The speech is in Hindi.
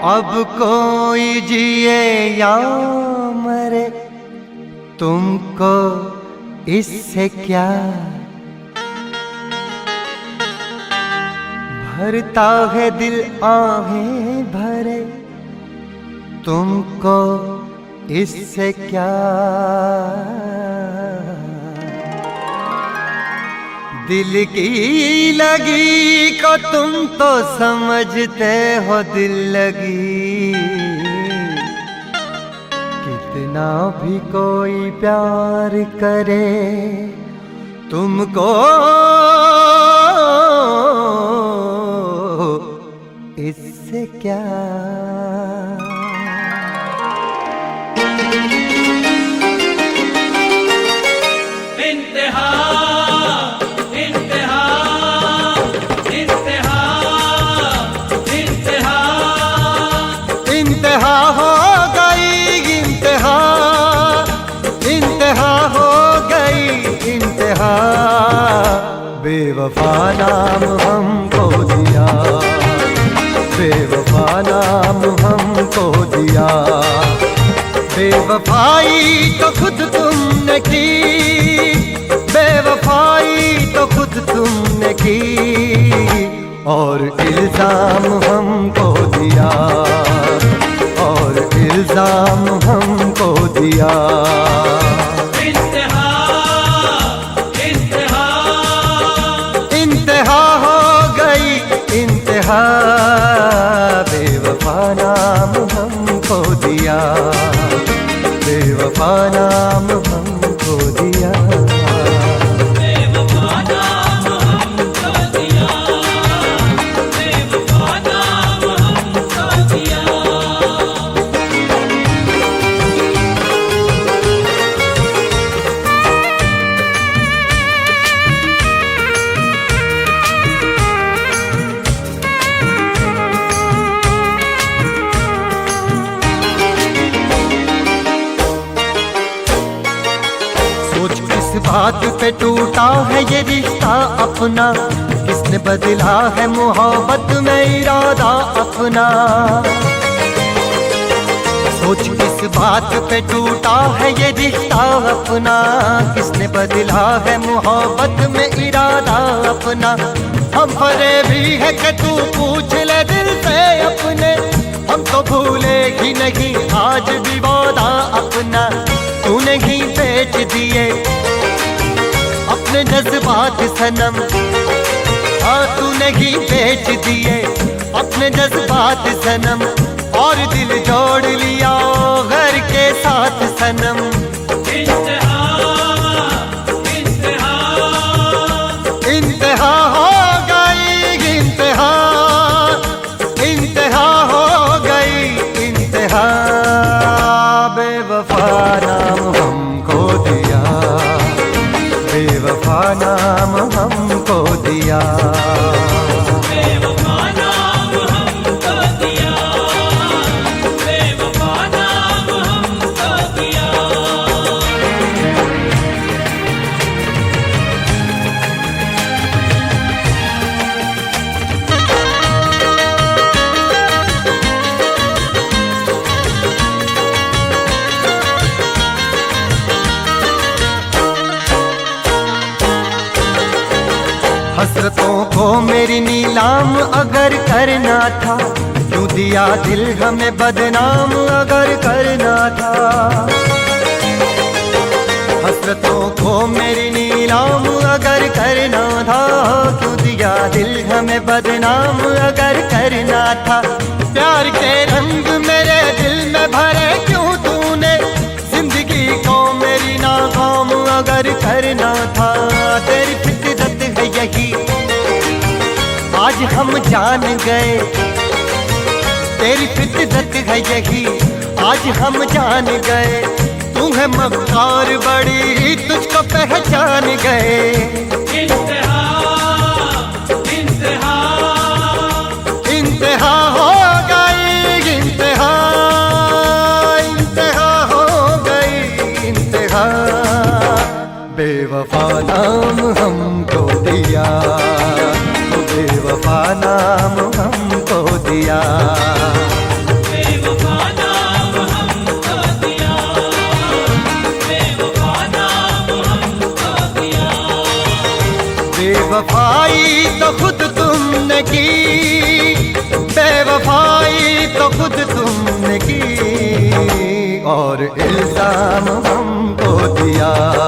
अब कोई जिए या मरे तुमको इससे क्या, भरता है दिल आहें भरे तुमको इससे क्या। दिल की लगी को तुम तो समझते हो दिल लगी, कितना भी कोई प्यार करे तुमको इससे क्या। इंतहा हो गई इंतहा, इंतहा हो गई इंतहा, बेवफा नाम हमको दिया, बेवफा नाम हमको दिया। बेवफाई तो खुद तुमने की, बेवफाई तो खुद तुमने की, और इल्जाम हमको दिया, और इल्जाम हमको दिया। इंतहा इंतहा इंतहा हो गई इंतहा, बेवफा नाम हमको दिया, बेवफा नाम हमको दिया। बात पे टूटा है ये रिश्ता अपना, किसने बदला है मोहब्बत में इरादा अपना। सोच किस बात पे टूटा है ये रिश्ता अपना, किसने बदला है मोहब्बत में इरादा अपना। हम फरे भी है कि तू पूछ ले दिल से अपने, हम तो भूले ही नहीं आज भी वादा अपना। तू नहीं बेच दिए अपने जज्बात सनम, हाँ तू नहीं बेच दिए अपने जज्बात सनम, और दिल जोड़ लिया घर के साथ सनम। इंतहा इंतहा इंतहा हो गई इंतहा, इंतहा हो गई इंतहा, बेवफा नाम हमको दिया, बेवफा नाम हमको दिया। बेवफा नाम हमको दिया, बेवफा नाम हमको दिया। हसरतों को मेरी नीलाम अगर करना था, क्यों दिया दिल हमें बदनाम अगर करना था। हसरतों को मेरी नीलाम अगर करना था, क्यों दिया दिल हमें बदनाम अगर करना था। प्यार के रंग मेरे दिल में भरे क्यों तूने, जिंदगी को मेरी नाकाम अगर करना था। तेरी फितरत है यही आज हम जान गए, तेरी फितरत है यही आज हम जान गए। तू है मक्कार बड़ी तुझको पहचान गए। इंतहा इंतहा इंतहा हो गई इंतहा, इंतहा हो गई इंतहा, बेवफा नाम हमको दिया, बेवफा नाम हमको दिया। बेवफाई तो खुद तुमने की, बेवफाई तो खुद तुमने की, और इल्जाम हमको दिया।